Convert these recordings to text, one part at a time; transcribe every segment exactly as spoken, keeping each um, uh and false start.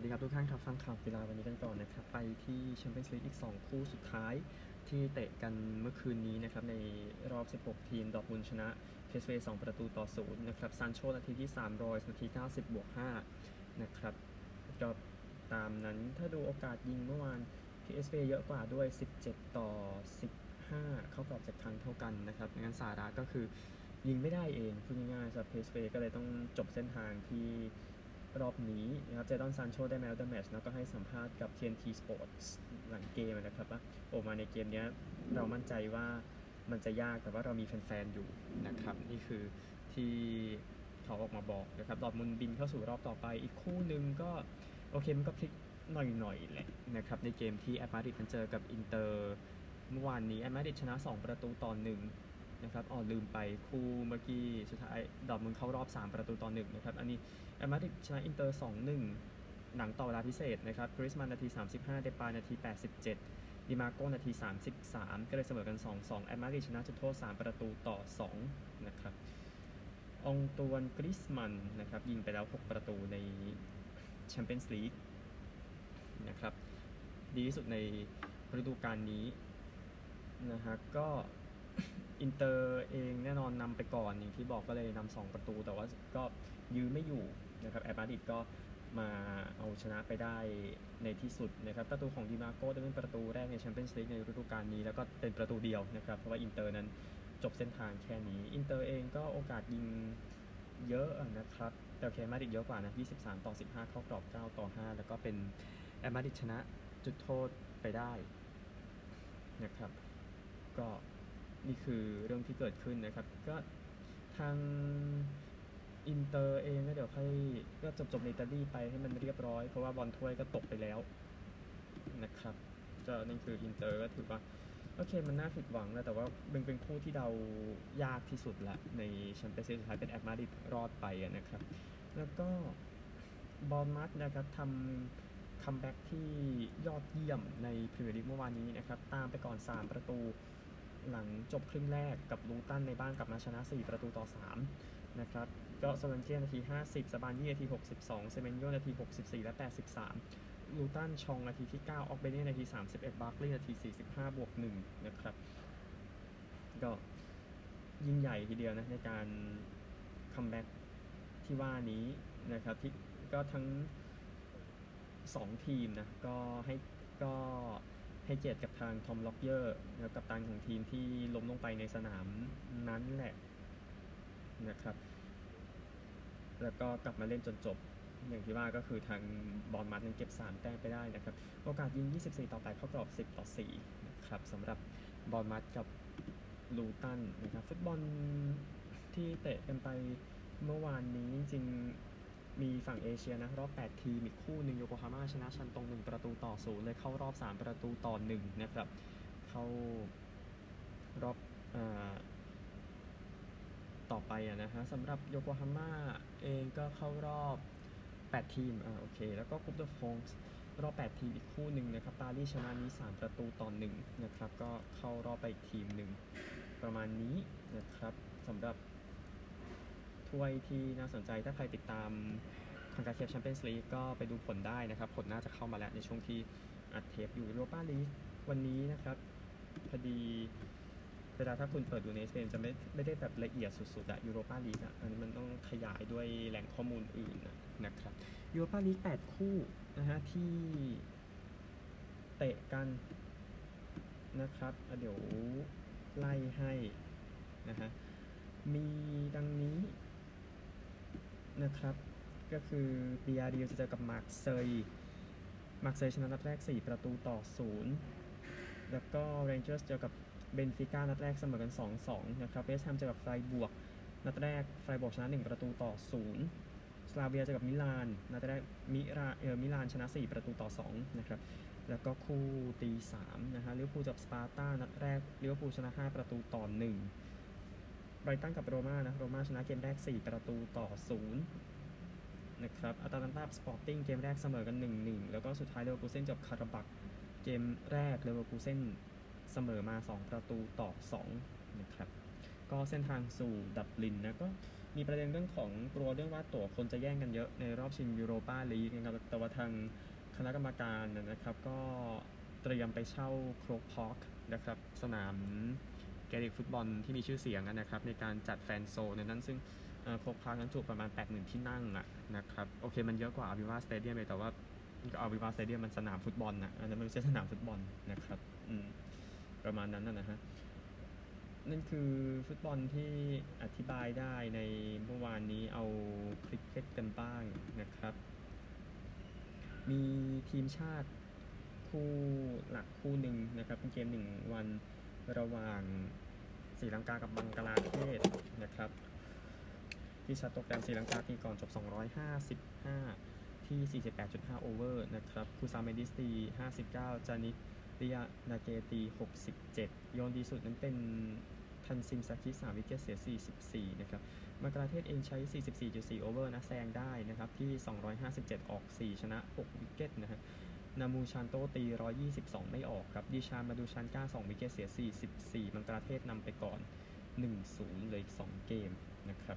ดีครับทุกท่านครับฟังข่าวกีฬาวันนี้กันก่อนนะครับไปที่แชมเปี้ยนส์ลีกอีกสองคู่สุดท้ายที่เตะกันเมื่อคืนนี้นะครับในรอบสิบหกทีมดอร์ทมุนด์ชนะเพสเวย์สองประตูต่อศูนย์นะครับซานโชนาทีที่สามรอยนาทีเก้าสิบบวกห้านะครับก็ตามนั้นถ้าดูโอกาสยิงเมื่อวาน พี เอส วี เยอะกว่าด้วยสิบเจ็ดต่อสิบห้าเข้ากรอบเจ็ดครั้งเท่ากันนะครับงั้นสาระก็คือยิงไม่ได้เองพูดง่ายๆสำหรับ พี เอส วี ก็เลยต้องจบเส้นทางที่รอบนี้นะครับเจดอนซานโชได้แมตช์เดอะแมตช์แล้วก็ให้สัมภาษณ์กับ ที เอ็น ที Sports หลังเกมนะครับว่าโอมาในเกมนี้เรามั่นใจว่ามันจะยากแต่ว่าเรามีแฟนๆอยู่นะครับนี่คือที่เขาออกมาบอกนะครับดอร์ทมุนด์บินเข้าสู่รอบต่อไปอีกคู่หนึ่งก็โอเคมันก็พลิกหน่อยๆแหละนะครับในเกมที่แอตมาดริดมันเจอกับอินเตอร์เมื่อวานนี้แอตมาดริดชนะสองประตูต่อหนึ่งนะครับอ๋อลืมไปคู่เมื่อกี้สุดท้ายดอร์ทมุนด์เข้ารอบสามประตูต่อหนึ่งนะครับอันนี้แอตมาดริดชนะอินเตอร์ สองหนึ่ง หลังต่อเวลาพิเศษนะครับกริสมันนาทีสามสิบห้าเดปายนาทีแปดสิบเจ็ดดิมาโก้นาทีสามสิบสามก็เลยเสมอกัน สองสอง แอตมาดริดชนะจุดโทษสามประตูต่อสองนะครับองตวนกริสมันนะครับยิงไปแล้วหกประตูในแชมเปี้ยนส์ลีกนะครับดีที่สุดในฤดูกาลนี้นะฮะก็อินเตอร์เองแน่นอนนำไปก่อนอย่างที่บอกก็เลยนำสองประตูแต่ว่าก็ยื้อไม่อยู่นะครับแอตมาดริดก็มาเอาชนะไปได้ในที่สุดนะครับประตูของดิมาโก้จะเป็นประตูแรกในแชมเปี้ยนส์ลีกในฤดูกาลนี้แล้วก็เป็นประตูเดียวนะครับเพราะว่าอินเตอร์นั้นจบเส้นทางแค่นี้อินเตอร์เองก็โอกาสยิงเยอะนะครับแต่โอเคมาดริดเยอะกว่านะยี่สิบสามต่อสิบห้าเข้ากรอบเก้าต่อห้าแล้วก็เป็นแอตมาดริดชนะจุดโทษไปได้นะครับก็นี่คือเรื่องที่เกิดขึ้นนะครับก็ทางอินเตอร์เองก็เดี๋ยวค่อยก็จบจบในอิตาลีไปให้มันเรียบร้อยเพราะว่าบอลถ้วยก็ตกไปแล้วนะครับก็นั่นคืออินเตอร์ก็ถือว่าโอเคมันน่าผิดหวังแล้วแต่ว่าเป็นเป็นคู่ที่เดายากที่สุดละในแชมเปี้ยนส์ลีกสุดท้ายเป็นแอตมาดริดรอดไปนะครับแล้วก็บอร์นมัธนะครับทำคัมแบ็กที่ยอดเยี่ยมในพรีเมียร์ลีกเมื่อวานนี้นะครับตามไปก่อนสามประตูหลังจบครึ่งแรกกับลูตันในบ้านกลับมาชนะสี่ประตูต่อสามนะครับก็โซเลนเทียนาทีห้าสิบซาบานี่นาทีหกสิบสองเซเมนโยนาทีหกสิบสี่และแปดสิบสามลูตันชองนาทีที่เก้าออกเบเน่นาทีสามสิบเอ็ดบาร์คลีย์นาทีสี่สิบห้าบวกหนึ่งนะครับก็ยิ่งใหญ่ทีเดียวนะในการคัมแบ็กที่ว่านี้นะครับที่ก็ทั้งสองทีมนะก็ให้ก็ให้เกียรติกับทางทอมล็อกเยอร์นะกัปตันของทีมที่ล้มลงไปในสนามนั้นแหละนะครับแล้วก็กลับมาเล่นจนจบอย่างที่ว่าก็คือทางบอร์นมัธนั้นเก็บสามแต้มไปได้นะครับโอกาสยิงยี่สิบสี่ต่อแปดเข้ากรอบสิบต่อสี่นะครับสำหรับบอร์นมัธกับลูตันนะครับฟุตบอลที่เตะกันไปเมื่อวานนี้จริงๆมีฝั่งเอเชียนะรอบแปดทีมอีกคู่หนึ่งโยโกฮาม่าชนะชันตงหนึ่งประตูต่อศูนย์เลยเข้ารอบสามประตูต่อหนึ่งนะครับเข้ารอบอ่าต่อไปนะฮะสำหรับโยโกฮาม่าเองก็เข้ารอบแปดทีมอ่าโอเคแล้วก็คุปเดอะฟงส์รอบแปดทีมอีกคู่หนึ่งนะครับปารีสชนะนี้สามประตูต่อหนึ่งนะครับก็เข้ารอบไปอีกทีมหนึ่งประมาณนี้นะครับสำหรับถ้วยที่น่าสนใจถ้าใครติดตามคอนคาเคฟแชมเปี้ยนส์ลีกก็ไปดูผลได้นะครับผลน่าจะเข้ามาแล้วในช่วงที่อัดเทปอยู่ยูโรปาลีกวันนี้นะครับพอดีเวลาถ้าคุณเปิดดูในสเปนจะไม่ไม่ได้แบบละเอียดสุดๆอะยูโรปาลีกอะอันนี้มันต้องขยายด้วยแหล่งข้อมูลอื่นนะครับยูโรปาลีกแปดคู่นะฮะที่เตะกันนะครับเดี๋ยวไล่ให้นะฮะมีดังนี้นะครับก็คือเบียร์เดียจะเจอกับมาร์เซย์มาร์เซย์ชนะนัดแรกสี่ประตูต่อศูนย์แล้วก็เรนเจอร์สเจอกับเบนฟิก้านัดแรกเสมอกัน สองสอง นะครับเวสต์แฮมเจอกับไฟบวกนัดแรกไฟบวกชนะหนึ่งประตูต่อศูนย์สลาเวียเจอกับมิลานนัดแรกมิราเออมิลานชนะสี่ประตูต่อสองนะครับแล้วก็คู่ตีสามนะฮะลิเวอร์พูลกับสปาร์ตานัดแรกลิเวอร์พูลชนะห้าประตูต่อหนึ่งไบรตันกับโรม่านะโรม่าชนะเกมแรกสี่ประตูต่อศูนย์นะครับอาตาลันตาสปอร์ติ้งเกมแรกเสมอกัน หนึ่งหนึ่ง แล้วก็สุดท้ายเลเวอร์คูเซ่นกับคาราบักเกมแรกเลเวอร์คูเซ่นเสมอมาสองประตูต่อสองนะครับก็เส้นทางสู่ดับลินนะก็มีประเด็นเรื่องของกลัวเรื่องว่าตั๋วคนจะแย่งกันเยอะในรอบชิงยูโรปาลีกนะครับแต่ว่าทางคณะกรรมการนะครับก็เตรียมไปเช่าโครกพาร์คนะครับสนามแกลิกฟุตบอลที่มีชื่อเสียงนะครับในการจัดแฟนโซนในนั้นซึ่งโครกพาร์คนั้นจุประมาณ แปดหมื่น ที่นั่งอะนะครับโอเคมันเยอะกว่าอาร์วิวาสเตเดียมเลยแต่ว่าอาร์วิวาสเตเดียมมันสนามฟุตบอลนะอันนั้นมันไม่ใช่สนามฟุตบอลนะครับประมาณนั้นนะฮะนั่นคือฟุตบอลที่อธิบายได้ในเมื่อวานนี้เอาคริกเก็ตกันบ้างนะครับมีทีมชาติคู่หลักคู่หนึ่งนะครับเป็นเกมหนึ่งวันระหว่างศรีลังกากับบังกลาเทศนะครับที่ชัดโปรแกรมศรีลังกาตีก่อนจบสองร้อยห้าสิบห้าที่ สี่สิบแปดจุดห้า โอเวอร์นะครับคูซาเมดิสตีห้าสิบเก้าจานิริยานาเกตีหกสิบเจ็ดโยนดีสุดนั้นเป็นทันซิมซากิสามวิกเก็ตเสียสี่สิบสี่นะครับบังกลาเทศเองใช้ สี่สิบสี่จุดสี่ โอเวอร์นะแซงได้นะครับที่สองร้อยห้าสิบเจ็ดออกสี่ชนะหกวิกเก็ตนะฮะนามูชันโตตีหนึ่งร้อยยี่สิบสองไม่ออกครับดิชามาดูชันก้าสองวิกเก็ตเสียสี่สิบสี่บังกลาเทศนำไปก่อน หนึ่งศูนย์ เลยอีกสองเกมนะครับ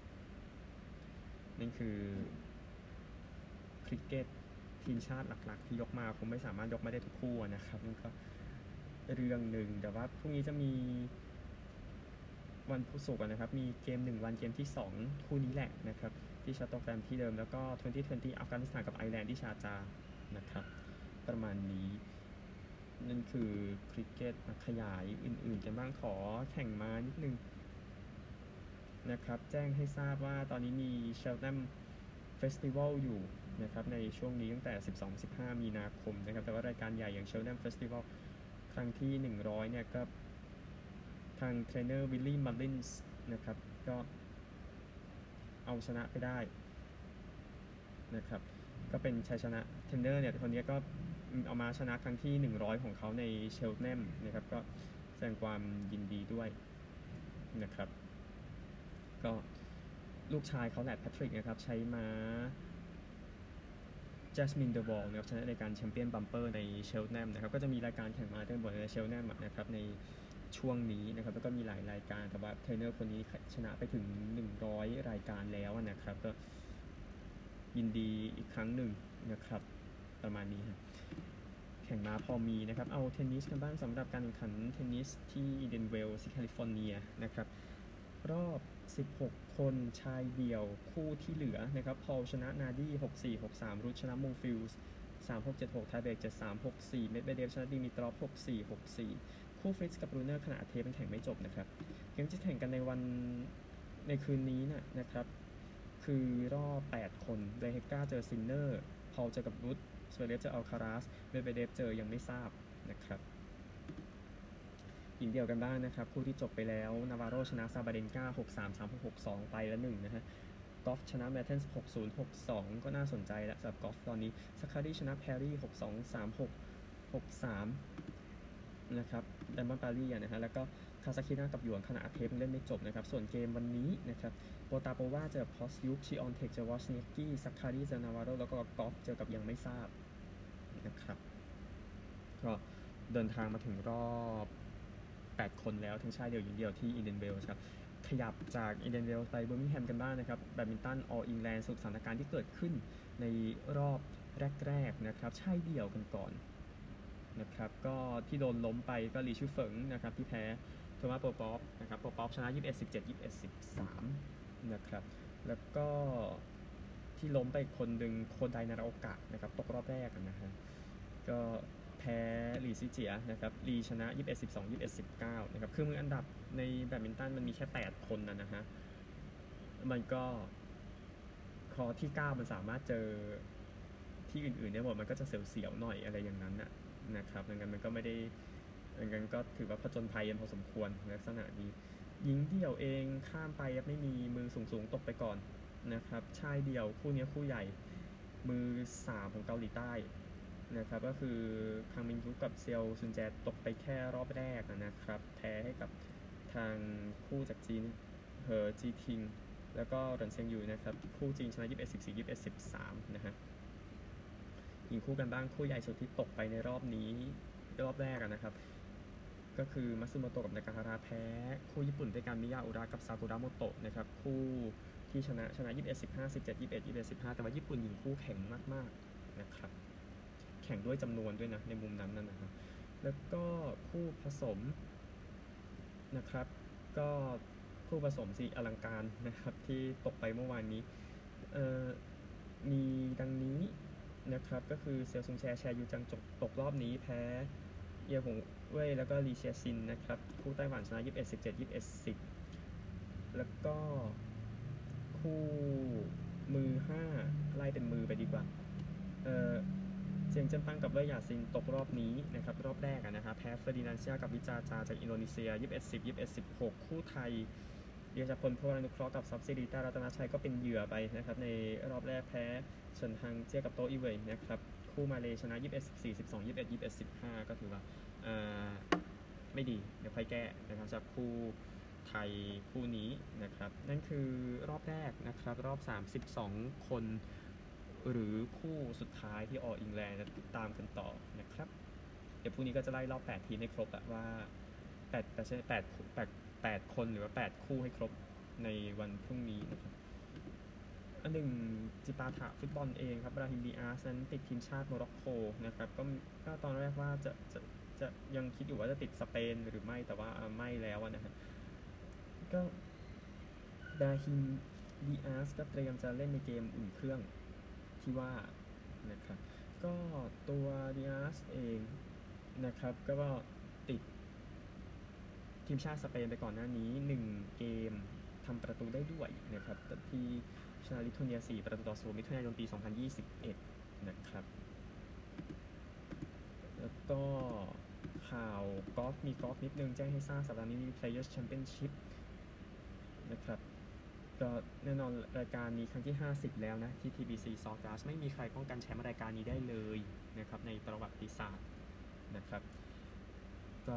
นั่นคือคริกเก็ตทีมชาติหลักๆที่ยกมาคงไม่สามารถยกมาได้ทุกคู่นะครับนั่นก็เรื่องหนึ่งแต่ว่าพรุ่งนี้จะมีวันพุธศุกร์นะครับมีเกมหนึ่งวันเกมที่สองคู่นี้แหละนะครับที่ชัตโตแกรมที่เดิมแล้วก็ยี่สิบยี่สิบอัฟกานิสถานกับไอร์แลนด์ที่ชาร์จานะครับประมาณนี้นั่นคือคริกเก็ตขยายอื่นๆกันบ้างขอแข่งม้านิดนึงนะครับแจ้งให้ทราบว่าตอนนี้มีเชลแนมเฟสติวัลอยู่นะครับในช่วงนี้ตั้งแต่ สิบสองถึงสิบห้า มีนาคมนะครับแต่ว่ารายการใหญ่อย่างเชลแนมเฟสติวัลครั้งที่หนึ่งร้อยเนี่ยก็ทางเทรนเนอร์วิลลี่มัลลินส์นะครับก็เอาชนะไปได้นะครับก็เป็นชัยชนะเทรนเนอร์เนี่ยคนนี้ก็เอามาชนะครั้งที่หนึ่งร้อยของเขาในเชลแนมนะครับก็แสดงความยินดีด้วยนะครับก็ลูกชายเขาแหละแพทริกนะครับใช้ม้าจัสมินเดอะวอลนะครับชนะในการแชมเปี้ยนบัมเปอร์ในเชลแนมนะครับก็จะมีรายการแข่งม้าเต้นบนในเชลแนมนะครับในช่วงนี้นะครับแล้วก็มีหลายรายการแต่ว่าเทรนเนอร์คนนี้ชนะไปถึงหนึ่งร้อยรายการแล้วนะครับก็ยินดีอีกครั้งหนึ่งนะครับประมาณนี้แข่งม้าพอมีนะครับเอาเทนนิสกันบ้างสำหรับการแข่งขันเทนนิสที่อีเดนเวลส์แคลิฟอร์เนียนะครับรอบสิบหกคนชายเดี่ยวคู่ที่เหลือนะครับพอลชนะนาดี้ หกสี่ หกสาม รุชชนะมงฟิลส์ สามหก เจ็ดหก ไทเบรก เจ็ดสาม หกสี่ เมดเวเดฟชนะดิมิตรอฟ หกสี่ หกสี่ คู่ฟริตซ์กับรูเนอร์ขณะเทปมันแข่งไม่จบนะครับเกมที่แข่งกันในวันในคืนนี้นะนะครับคือรอบแปดคนเดเฮก้าเจอซินเนอร์พอลเจอกับรุดสเวเดฟเจออัลคาราสเมดเวเดฟเจอยังไม่ทราบนะครับหญิงเดี่ยวกันบ้างนะครับคู่ที่จบไปแล้วนาวาโรชนะซาบาเดนกา หกสาม สามหก หกสอง ไปละหนึ่งนะฮะกอล์ฟชนะแมทเทนส์ หกศูนย์ หกสอง ก็น่าสนใจแล้วสำหรับกอล์ฟตอนนี้ซัคคารีชนะแพรรี่ หกสอง สามหก หกสามนะครับแดมอนปารีนะฮะแล้วก็คาซาคิน่ากับหยวนขณะเทปเล่นไม่จบนะครับส่วนเกมวันนี้นะครับโปตาโปวาเจอพอสยุคชิออนเทคเจอวอชเนกกี้ซัคคารีเจอนาวาโรแล้วก็กอล์ฟเจอกับยังไม่ทราบนะครับก็เดินทางมาถึงรอบแปดคนแล้วทั้งชายเดี่ยวหญิงเดี่ยวที่อีเดนเวลส์ครับขยับจากอีเดนเวลส์ไปเบอร์มิงแฮมกันบ้างนะครับแบดมินตันออลอิงแลนด์สถานการณ์ที่เกิดขึ้นในรอบแรกๆนะครับชายเดี่ยวกันก่อนนะครับก็ที่โดนล้มไปก็ลีชูเฟิงนะครับที่แพ้โทมัสโปป๊อปนะครับโปป๊อปชนะ ยี่สิบเอ็ด สิบเจ็ด ยี่สิบเอ็ด สิบสาม นะครับแล้วก็ที่ล้มไปคนหนึ่งโคไดนาราโอกะนะครับตกรอบแรกนะฮะก็แพ้ลีซิเจียนะครับลีชนะ ยี่สิบเอ็ด สิบสอง ยี่สิบเอ็ด สิบเก้า นะครับคือมืออันดับในแบดมินตันมันมีแค่แปดคนนะนะฮะมันก็คอที่เก้ามันสามารถเจอที่อื่นๆได้หมดมันก็จะเสียวๆหน่อยอะไรอย่างนั้นนะนะครับดังนั้นมันก็ไม่ได้ดังนั้นก็ถือว่าผจญภัยกันพอสมควรลักษณะนี้หญิงเดี่ยวเองข้ามไปไม่มีมือสูงๆตกไปก่อนนะครับชายเดี่ยวคู่นี้คู่ใหญ่มือสามของเกาหลีใต้นะครับก็คือคังมินยุกับเซียวซุนแจตกไปแค่รอบแรกนะครับแพ้ให้กับทางคู่จากจีนเหอจีทิงแล้วก็เหรินเซิงยูนะครับคู่จีนชนะ ยี่สิบเอ็ด สิบสี่ ยี่สิบเอ็ด สิบสาม นะฮะยิงคู่กันบ้างคู่ใหญ่สุดที่ตกไปในรอบนี้รอบแรกนะครับก็คือมัตสึโมโตะกับนากาฮาระแพ้คู่ญี่ปุ่นด้วยกันมิยาอุระกับซากุระโมโตะนะครับคู่ที่ชนะชนะยี่สิบเอ็ด สิบห้า สิบเจ็ด ยี่สิบเอ็ด ยี่สิบเอ็ด สิบห้าแต่ว่าญี่ปุ่นยิงคู่แข็งมากๆนะครับแข่งด้วยจำนวนด้วยนะในมุมนั้นนะครับแล้วก็คู่ผสมนะครับก็คู่ผสมสีอลังการนะครับที่ตกไปเมื่อวานนี้มีดังนี้นะครับก็คือเซียวซุงแชแชยูจังจบตกรอบนี้แพ้เอียหงเว่ยแล้วก็ลีเชียซินนะครับคู่ไต้หวันชนะยี่สิบเอ็ด สิบเจ็ด ยี่สิบเอ็ด สิบแล้วก็คู่มือห้าไล่เป็นมือไปดีกว่าเออเจียงเจิ้นตั้งกับเว่ยหยาซินตกรอบนี้นะครับรอบแรกนะครับแพ้เฟอร์ดินานเซียกับวิจาจาจากอินโดนีเซียยี่สิบเอ็ด สิบ ยี่สิบเอ็ด สิบหกคู่ไทยเดียชพลพลนุเคราะห์กับซับซิริต้ารัตนชัยก็เป็นเหยื่อไปนะครับในรอบแรกแพ้เฉินฮังเจียกับโตอีเว่ยนะครับคู่มาเลชนะยี่สิบเอ็ด สิบสี่ สิบสอง ยี่สิบเอ็ด ยี่สิบเอ็ด สิบห้าก็ถือว่าไม่ดีเดี๋ยวค่อยแก้นะครับจากคู่ไทยคู่นี้นะครับนั่นคือรอบแรกนะครับรอบสามสิบสองคนหรือคู่สุดท้ายที่อออิงแลนด์ติดตามกันต่อนะครับเดี๋ยวพรุ่งนี้ก็จะไล่รอบแปดทีมให้ครบอะว่าแปดแต่ใช่แปดแปดแปดคนหรือว่าแปดคู่ให้ครบในวันพรุ่งนี้นะครับอันหนึ่งจิปาถะฟุตบอลเองครับบราฮิมดีอาร์สนั้นติดทีมชาติโมร็อกโกนะครับก็ก็ตอนแรกว่าจะจะจะยังคิดอยู่ว่าจะติดสเปนหรือไม่แต่ว่าไม่แล้วนะครับก็บราฮิมดีอาร์สก็เตรียมจะเล่นในเกมอุ่นเครื่องที่ว่านะครับก็ตัวดีอาร์สเองนะครับก็ติดทีมชาติสเปนไปก่อนหน้านี้หนึ่งเกมทำประตูได้ด้วยนะครับที่ชนะลิทัวเนียสี่ประตูต่อศูนย์มิถุนายนปีสองพันยี่สิบเอ็ดนะครับแล้วก็ข่าวกอล์ฟมีกอล์ฟนิดนึงแจ้งให้ทราบสัปดาห์นี้มี Players Championship นะครับก็แน่นอนรายการนี้ครั้งที่ห้าสิบแล้วนะที่ ที บี ซี Sawgrass ไม่มีใครป้องกันแชมป์รายการนี้ได้เลยนะครับในประวัติศาสตร์นะครับก็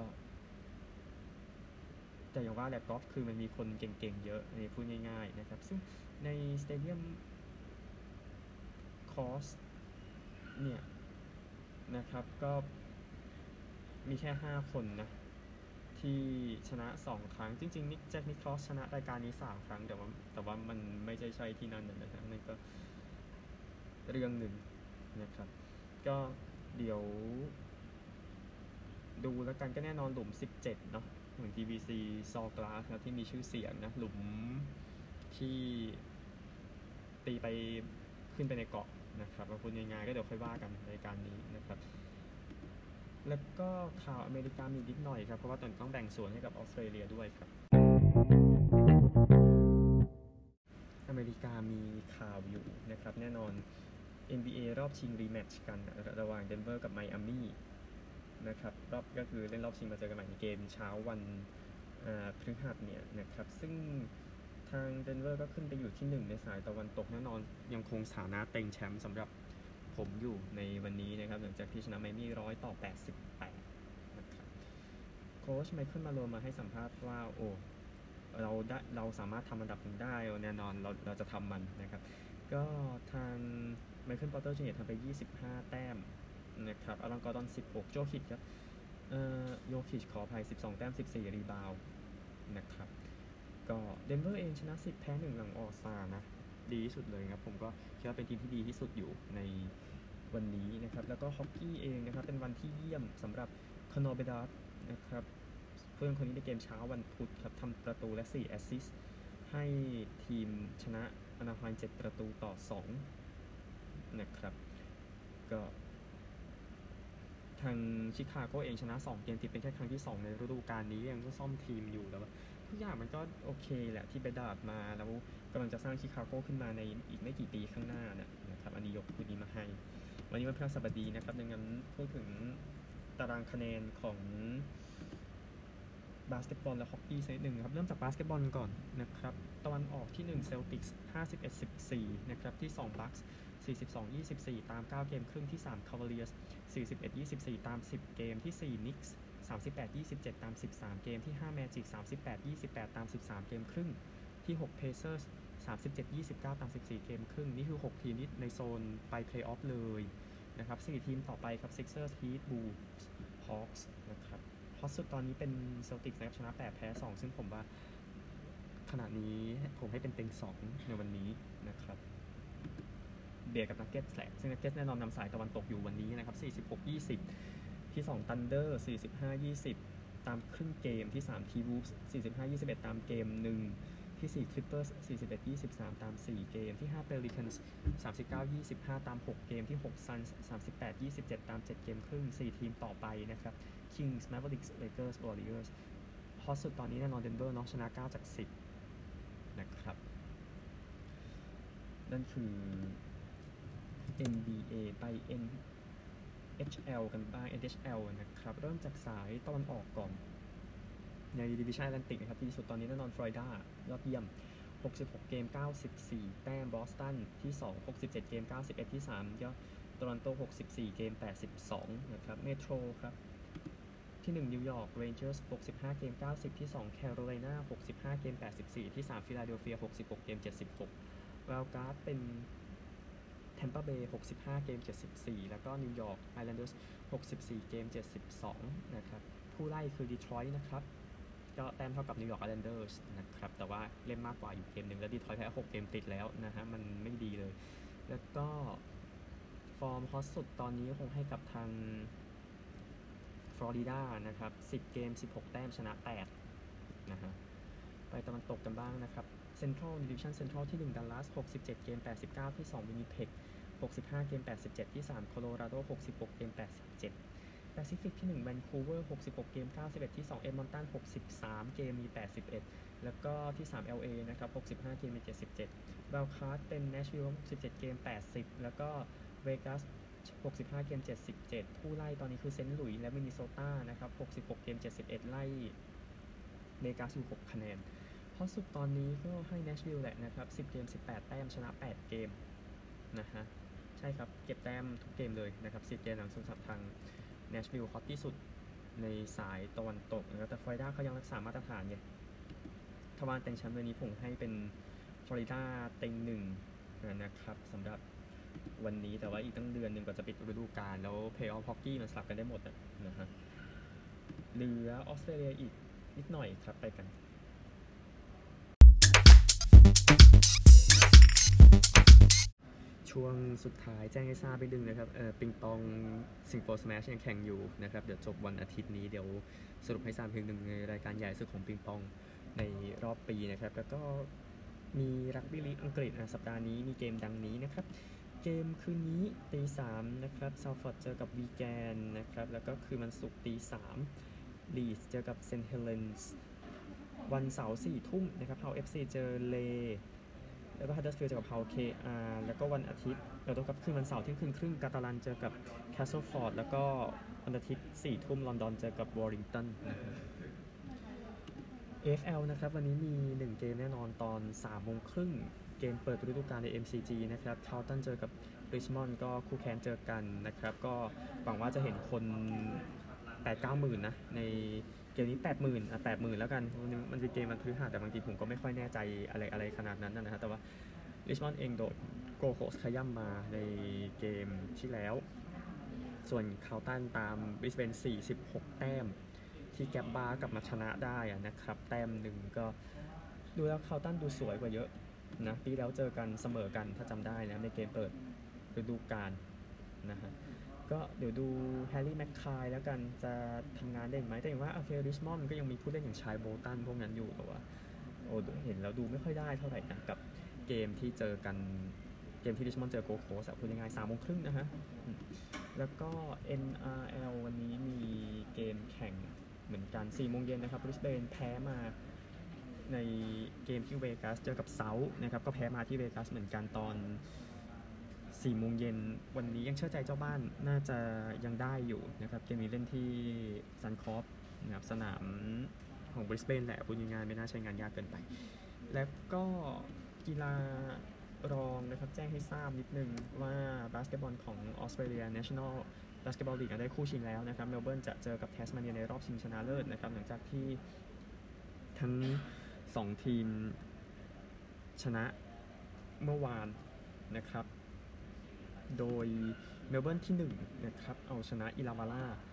แต่อย่างว่าแหละกอล์ฟคือมันมีคนเก่งๆเยอะในพูดง่ายๆนะครับซึ่งในสเตเดียมคอร์สเนี่ยนะครับก็มีแค่ห้าคนนะที่ชนะสองครั้งจริงๆนิกแจ็คนิคลอสชนะรายการนี้สามครั้งแต่ว่าแต่ว่ามันไม่ใช่ใช่ที่นั่นนะครับนั่นก็เรื่องหนึ่งนะครับก็เดี๋ยวดูแล้วกันก็แน่นอนหลุมสิบเจ็ดเนาะเหมือน ที บี ซี Sawgrass นะที่มีชื่อเสียงนะหลุมที่ตีไปขึ้นไปในเกาะนะครับพูดง่ายๆก็เดี๋ยวค่อยว่ากันในการนี้นะครับแล้วก็ข่าวอเมริกามีนิดหน่อยครับเพราะว่าตอนต้องแบ่งส่วนให้กับออสเตรเลียด้วยครับอเมริกามีข่าวอยู่นะครับแน่นอน เอ็น บี เอ รอบชิงรีแมตช์กันระหว่างเดนเวอร์กับไมอามี่นะครับรอบก็คือเล่นรอบชิงมาเจอกันใหม่ในเกมเช้าวันพฤหัสเนี่ยนะครับซึ่งทางเดนเวอร์ก็ขึ้นไปอยู่ที่หนึ่งในสายตะวันตกแน่นอนยังคงสถานะเต็งแชมป์สำหรับผมอยู่ในวันนี้นะครับหลังจากที่ชนะไมอามี่ร้อยต่อแปดสิบแปดนะครับโค้ชไมเคิลมาโลมาให้สัมภาษณ์ว่าโอ้เราได้เราสามารถทำอันดับหนึ่งได้แน่นอนเราเราจะทำมันนะครับก็ทางไมเคิลพอตเตอร์จูเนียร์ทำไปยี่สิบห้าแต้มนะครับอลังกอร์ดอนสิบหกโจคิดครับโยคิชขออภัยสิบสองแต้มสิบสี่รีบาวนะครับก็เดนเวอร์เองชนะสิบแพ้หนึ่งหลังออสตานะดีที่สุดเลยครับผมก็คิดว่าเป็นทีมที่ดีที่สุดอยู่ในวันนี้นะครับแล้วก็ฮอกกี้เองนะครับเป็นวันที่เยี่ยมสำหรับคอนอร์เบดัสนะครับเพื่อนคนนี้ในเกมเช้าวันพุธครับทำประตูและสี่แอสซิสต์ให้ทีมชนะอนาไฮเจ็ดประตูต่อสองนะครับก็ทางชิคาโกเองชนะสองเกมติดเป็นแค่ครั้งที่สองในฤดูกาลนี้ยังต้องซ่อมทีมอยู่แล้วทุกอย่างมันก็โอเคแหละที่ไปดาดมาแล้วกำลังจะสร้างชิคาโกขึ้นมาในอีกไม่กี่ปีข้างหน้านะครับอันนี้ยกคู่นี้มาให้วันนี้วันพฤหัสบดีนะครับดังนั้นพูดถึงตารางคะแนนของบาสเกตบอลและฮอกกี้สักนิดหนึ่งครับเริ่มจากบาสเกตบอลก่อนนะครับตะวันออกที่หนึ่งเซลติกส์ห้าสิบเอ็ด สิบสี่นะครับที่สองบัคส์สี่สิบสอง ยี่สิบสี่ตามเก้าเกมครึ่งที่สามคาวาเลียร์สสี่สิบเอ็ด ยี่สิบสี่ตามสิบเกมที่สี่นิกส์สามสิบแปด ยี่สิบเจ็ดตามสิบสามเกมที่ห้าแมจิกสามสิบแปด ยี่สิบแปดตามสิบสามเกมครึ่งที่หกเพเซอร์สสามสิบเจ็ด ยี่สิบเก้าตามสิบสี่เกมครึ่งนี่คือหกทีมนี้ในโซนไปเพลย์ออฟเลยนะครับสี่ทีมต่อไปครับ Sixers Heat Bulls Hawks นะครับอตสุดตอนนี้เป็นเซลติกนะครับชนะแปดแพ้สองซึ่งผมว่าขณะนี้ผมให้เป็นเต็งสองในวันนี้นะครับเบียร์กับนักเก็ตแหละซึ่งนักเก็ตแน่นอนนำสายตะวันตกอยู่วันนี้นะครับสี่สิบหกยี่สิบที่สอง Thunder สี่สิบห้ายี่สิบตามครึ่งเกมที่สาม T-Wolves สี่สิบห้ายี่สิบเอ็ดตามเกมหนึ่งที่สี่ Clippers สี่สิบเอ็ดยี่สิบสามตามสี่เกมที่ห้า Pelicans สามสิบเก้ายี่สิบห้าตามหกเกมที่หก Suns สามสิบแปดยี่สิบเจ็ดตามเจ็ดเกมครึ่งสี่ทีมต่อไปนะครับ Kings Mavericks Lakers Warriors ฮอตสุดตอนนี้แน่นอน Denver เนาะชนะเก้าจากสิบนะครับนั่นคือ เอ็น บี เอ ไป เอ็น เอช แอล กันบ้าง เอ็น เอช แอล นะครับเริ่มจากสายตะวันออกก่อนใน Division Atlantic นะครับที่สุดตอนนี้แน่นอนฟลอริดายอดเยี่ยมหกสิบหกเกมเก้าสิบสี่แต้มบอสตันที่สองหกสิบเจ็ดเกมเก้าสิบเอ็ดที่สามยอดโตรอนโตหกสิบสี่เกมแปดสิบสองนะครับเมโทรครับที่หนึ่งนิวยอร์กเรนเจอร์สหกสิบห้าเกมเก้าสิบที่สองแคโรไลนาหกสิบห้าเกมแปดสิบสี่ที่สามฟิลาเดลเฟียหกสิบหกเกมเจ็ดสิบหกวอลการ์ดเป็นแทมเปอร์เบย์หกสิบห้าเกมเจ็ดสิบสี่แล้วก็นิวยอร์กไอแลนเดอร์สหกสิบสี่เกมเจ็ดสิบสองนะครับผู้ไล่คือดีทรอยต์นะครับก็แต้มเท่ากับนิวยอร์กไอแลนเดอร์สนะครับแต่ว่าเล่นมากกว่าอยู่เกมหนึ่งแล้วดีทรอยต์แพ้หกเกมติดแล้วนะฮะมันไม่ดีเลยแล้วก็ฟอร์มฮอตสุดตอนนี้คงให้กับทางฟลอริดานะครับสิบเกมสิบหกแต้มชนะแปดนะฮะไปตะวันตกกันบ้างนะครับเซ็นทรัลดิวิชั่นเซ็นทรัลที่หนึ่งดัลลัสหกสิบเจ็ดเกมแปดสิบเก้าที่สองวินิเพกหกสิบห้าเกมแปดสิบเจ็ดที่สามโคโลราโดหกสิบหกเกมแปดสิบเจ็ดแปซิฟิกที่หนึ่งแวนคูเวอร์หกสิบหกเกมเก้าสิบเอ็ดที่สองเอ็ดมอนตันหกสิบสามเกมมีแปดสิบเอ็ดแล้วก็ที่สาม แอล เอ นะครับหกสิบห้าเกมมีเจ็ดสิบเจ็ดวอลคาร์ดเป็น Nashville หกสิบเจ็ดเกมแปดสิบแล้วก็เวกัสหกสิบห้าเกมเจ็ดสิบเจ็ดผู้ไล่ตอนนี้คือเซนต์หลุยส์และมินนิโซตานะครับหกสิบหกเกมเจ็ดสิบเอ็ดไล่เวกัสอยู่หกคะแนนฮอตสุดตอนนี้ก็ให้ Nashville แหละนะครับสิบเกมสิบแปดแต้มชนะแปดเกมนะฮะใช่ครับเก็บแต้มทุกเกมเลยนะครับสิบเกมหลังสุดสัปทาง Nashville ฮอตที่สุดในสายตะวันตกนะครับแต่ฟลอริดาเขายังรักษามาตรฐานไงทวารเต็งแชมป์วันนี้ผมให้เป็นฟลอริดาเต็งหนึ่งนะครับสำหรับวันนี้แต่ว่าอีกตั้งเดือนหนึ่งก็จะปิดฤดูกาลแล้วเพลย์ออฟฮอกกี้มันสลับกันได้หมดนะฮะเหลือออสเตรเลียอีกนิดหน่อยครับไปกันช่วงสุดท้ายแจ้งให้ทราบไปดึงนะครับเออปิงปองสิงคโปร์สแมชยังแข่งอยู่นะครับเดี๋ยวจบวันอาทิตย์นี้เดี๋ยวสรุปให้ทราบเพียงหนึ่งในรายการใหญ่สุดของปิงปองในรอบปีนะครับแล้วก็มีรักบี้ลีกอังกฤษนะสัปดาห์นี้มีเกมดังนี้นะครับเกมคืนนี้ตีสามนะครับซาวฟอร์ดเจอกับวีแกนนะครับแล้วก็คือวันศุกร์ตีสามลีดส์เจอกับเซนต์เฮเลนส์วันเสาร์สี่ทุ่มนะครับเฮา เอฟ ซี เจอเลแล้วก็ฮัดเดอร์สฟิลด์เจอกับเฮา เค อาร์ แล้วก็วันอาทิตย์เราต้องกับคืนวันเสาร์เที่ยงคืนครึ่งกาตาลันเจอกับแคสเซิลฟอร์ดแล้วก็วันอาทิตย์สี่ทุ่มลอนดอนเจอกับวอริงตันนะครับ เอ เอฟ แอล นะครับวันนี้มีหนึ่งเกมแน่นอนตอนสามโมงครึ่งเกมเปิดฤดูกาลใน เอ็ม ซี จี นะครับคาร์ลตันเจอกับริชมอนด์ก็คู่แข่งเจอกันนะครับก็หวังว่าจะเห็นคน แปดเก้าหมื่นนะในเกมนี้ แปดหมื่น อ่ะ แปดหมื่น แล้วกันมันเป็นเกมมันพื้นฐานแต่บางทีผมก็ไม่ค่อยแน่ใจอะไรอะไรขนาดนั้นนะฮะแต่ว่าริชมอนด์เองโดดโกโคสขย่ำมาในเกมที่แล้วส่วนคาร์ลตันตามบริสเบนสี่สิบหกแต้มที่แกบบาร์กลับมาชนะได้นะครับแต้มหนึ่งก็ดูแล้วคาร์ลตันดูสวยกว่าเยอะนะปีแล้วเจอกันเสมอกันถ้าจำได้นะในเกมเปิดฤดูกาลนะฮะก็เดี๋ยวดูแฮร์รี่แม็กคายแล้วกันจะทำงานได้ไหมแต่อย่างว่าโอเคริชมอนด์ก็ยังมีผู้เล่นอย่างชายโบตันพวกนั้นอยู่แต่ว่าโอ้เห็นแล้วดูไม่ค่อยได้เท่าไหร่นะกับเกมที่เจอกันเกมที่ริชมอนด์เจอโกโคสพูดง่ายๆสามโมงครึ่งนะฮะแล้วก็ เอ็น อาร์ แอล วันนี้มีเกมแข่งเหมือนกันสี่โมงเย็นนะครับบริสเบนแพ้มาในเกมที่เวกัสเจอกับเซาท์นะครับก็แพ้มาที่เวกัสเหมือนกันตอนสี่โมงเย็นวันนี้ยังเชื่อใจเจ้าบ้านน่าจะยังได้อยู่นะครับเกมนี้เล่นที่ซันคอร์ฟนะครับสนามของบริสเบนแหละพูดง่ายๆไม่น่าใช้งานยากเกินไปแล้วก็กีฬารองนะครับแจ้งให้ทราบนิดนึงว่าบาสเกตบอลของออสเตรเลีย National Basketball League ได้คู่ชิงแล้วนะครับเมลเบิร์นจะเจอกับแทสมาเนียในรอบชิงชนะเลิศนะครับหลังจากที่ทั้งสองทีมชนะเมื่อวานนะครับโดยเมลเบิร์นที่หนึ่งนะครับเอาชนะอิลาวาร่า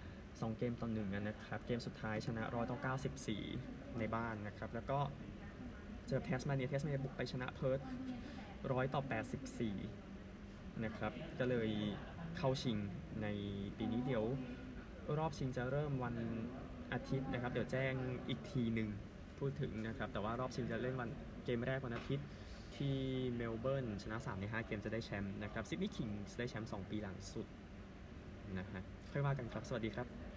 สองเกมต่อหนึ่งนะครับเกมสุดท้ายชนะหนึ่งร้อยต่อเก้าสิบสี่ในบ้านนะครับแล้วก็เจอเทสมาเนียเทสมาเนียบุกไปชนะเพิร์ธหนึ่งร้อยต่อแปดสิบสี่นะครับก็เลยเข้าชิงในปีนี้เดี๋ยวรอบชิงจะเริ่มวันอาทิตย์นะครับเดี๋ยวแจ้งอีกทีหนึ่งพูดถึงนะครับแต่ว่ารอบชิงจะเล่นวันเกมแรกวันอาทิตย์ที่เมลเบิร์นชนะสามในห้าเกมจะได้แชมป์นะครับซิดนีย์คิงส์ได้แชมป์สองปีหลังสุดนะฮะค่อยว่ากันครับสวัสดีครับ